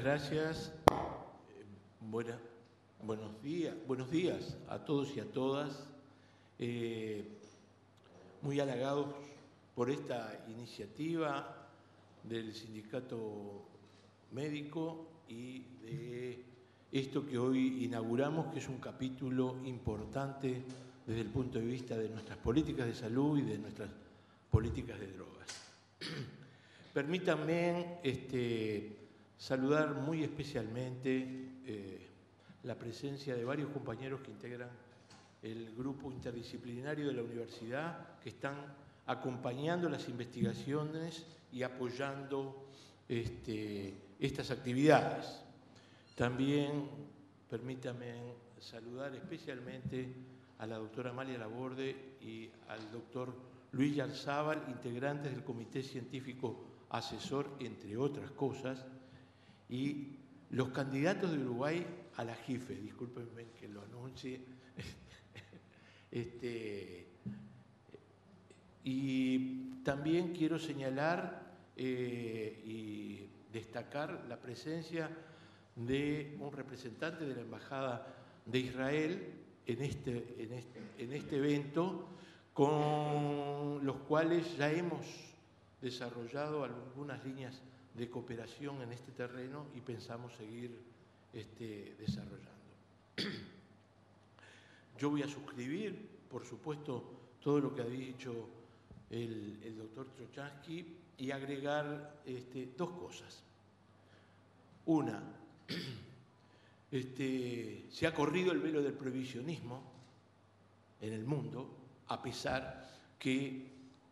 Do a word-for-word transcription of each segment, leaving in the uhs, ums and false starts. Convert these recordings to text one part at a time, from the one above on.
gracias. Eh, buena, buenos días, buenos días a todos y a todas. Eh, muy halagados por esta iniciativa del Sindicato Médico y de esto que hoy inauguramos, que es un capítulo importante desde el punto de vista de nuestras políticas de salud y de nuestras políticas de drogas. Permítanme este, saludar muy especialmente eh, la presencia de varios compañeros que integran el grupo interdisciplinario de la universidad, que están acompañando las investigaciones y apoyando este, estas actividades. También permítanme saludar especialmente a la doctora Amalia Laborde y al doctor Luis Yarzábal, integrantes del Comité Científico Asesor, entre otras cosas, y los candidatos de Uruguay a la J I F E, discúlpenme que lo anuncie, este, y también quiero señalar eh, y destacar la presencia de un representante de la Embajada de Israel en este, en este, en este evento, con los cuales ya hemos desarrollado algunas líneas de cooperación en este terreno y pensamos seguir este, desarrollando. Yo voy a suscribir, por supuesto, todo lo que ha dicho el, el doctor Trochansky y agregar este, dos cosas. Una, este, se ha corrido el velo del prohibicionismo en el mundo, a pesar que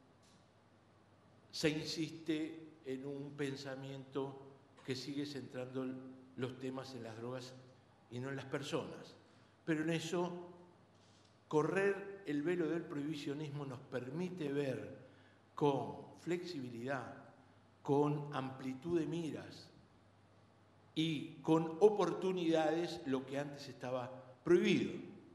se insiste en un pensamiento que sigue centrando los temas en las drogas y no en las personas. Pero en eso, correr el velo del prohibicionismo nos permite ver con flexibilidad, con amplitud de miras y con oportunidades lo que antes estaba prohibido.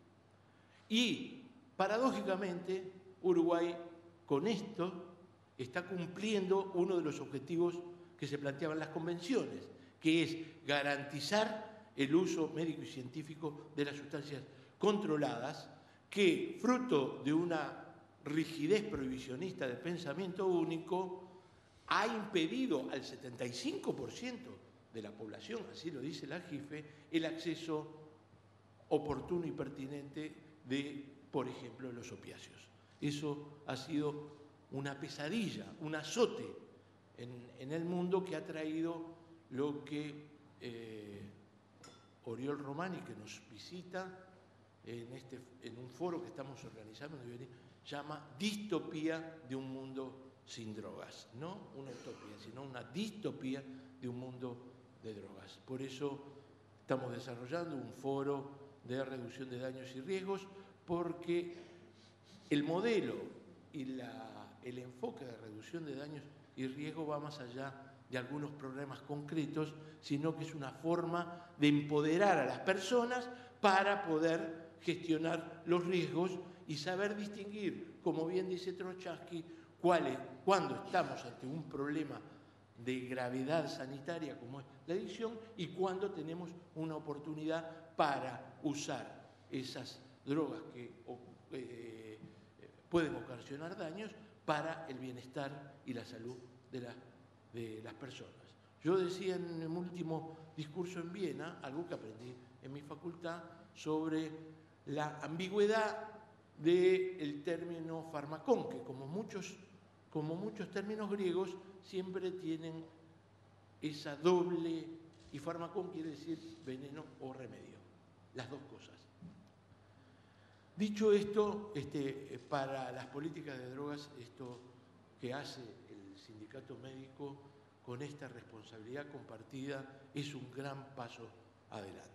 Y, paradójicamente, Uruguay con esto está cumpliendo uno de los objetivos que se planteaban las convenciones, que es garantizar el uso médico y científico de las sustancias controladas, que, fruto de una rigidez prohibicionista del pensamiento único, ha impedido al setenta y cinco por ciento de la población, así lo dice la J I F E, el acceso oportuno y pertinente de, por ejemplo, los opiáceos. Eso ha sido una pesadilla, un azote en, en el mundo que ha traído lo que eh, Oriol Romani, que nos visita en, este, en un foro que estamos organizando, llama distopía de un mundo sin drogas. No una utopía, sino una distopía de un mundo de drogas. Por eso estamos desarrollando un foro de reducción de daños y riesgos, porque el modelo y la, el enfoque de reducción de daños y riesgos va más allá de algunos problemas concretos, sino que es una forma de empoderar a las personas para poder gestionar los riesgos y saber distinguir, como bien dice Trochansky, cuáles, cuando estamos ante un problema de gravedad sanitaria como es la adicción y cuando tenemos una oportunidad para usar esas drogas que eh, pueden ocasionar daños para el bienestar y la salud de, la, de las personas. Yo decía en mi último discurso en Viena, algo que aprendí en mi facultad, sobre la ambigüedad del término farmacón, que como muchos, como muchos términos griegos siempre tienen esa doble, y farmacón quiere decir veneno o remedio, las dos cosas. Dicho esto, este, para las políticas de drogas, esto que hace el sindicato médico con esta responsabilidad compartida es un gran paso adelante.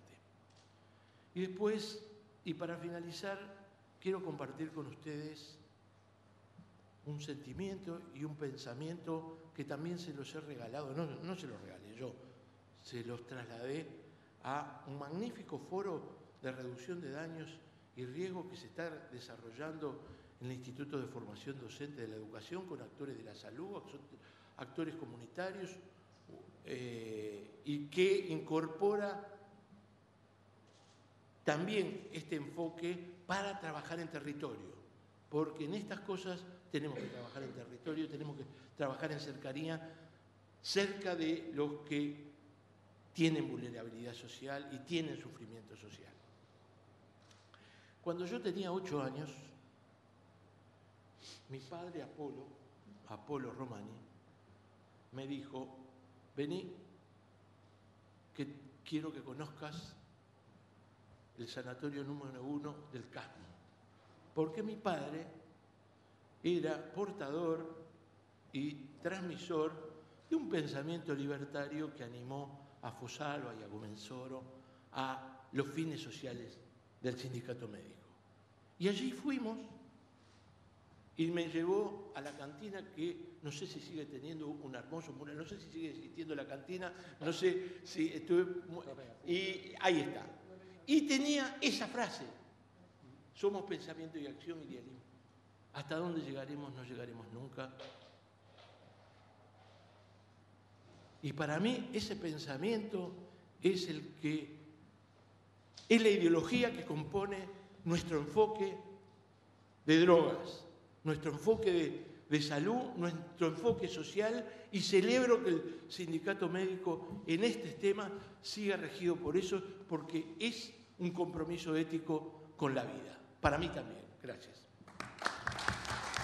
Y después, y para finalizar, quiero compartir con ustedes un sentimiento y un pensamiento que también se los he regalado, no, no se los regalé yo, se los trasladé a un magnífico foro de reducción de daños y riesgos que se está desarrollando en el Instituto de Formación Docente de la Educación con actores de la salud, actores comunitarios, eh, y que incorpora también este enfoque para trabajar en territorio, porque en estas cosas tenemos que trabajar en territorio, tenemos que trabajar en cercanía, cerca de los que tienen vulnerabilidad social y tienen sufrimiento social. Cuando yo tenía ocho años, mi padre Apolo, Apolo Romani, me dijo, vení, que quiero que conozcas el sanatorio número uno del Casmo, porque mi padre era portador y transmisor de un pensamiento libertario que animó a Fusaro y a Agumensoro a los fines sociales del sindicato médico. Y allí fuimos y me llevó a la cantina que no sé si sigue teniendo un hermoso mural, no sé si sigue existiendo la cantina, no sé si estuve... Y ahí está. Y tenía esa frase, somos pensamiento y acción, idealismo. ¿Hasta dónde llegaremos? No llegaremos nunca. Y para mí ese pensamiento es el que es la ideología que compone nuestro enfoque de drogas, nuestro enfoque de, de salud, nuestro enfoque social, y celebro que el sindicato médico en este tema siga regido por eso, porque es un compromiso ético con la vida. Para mí también. Gracias.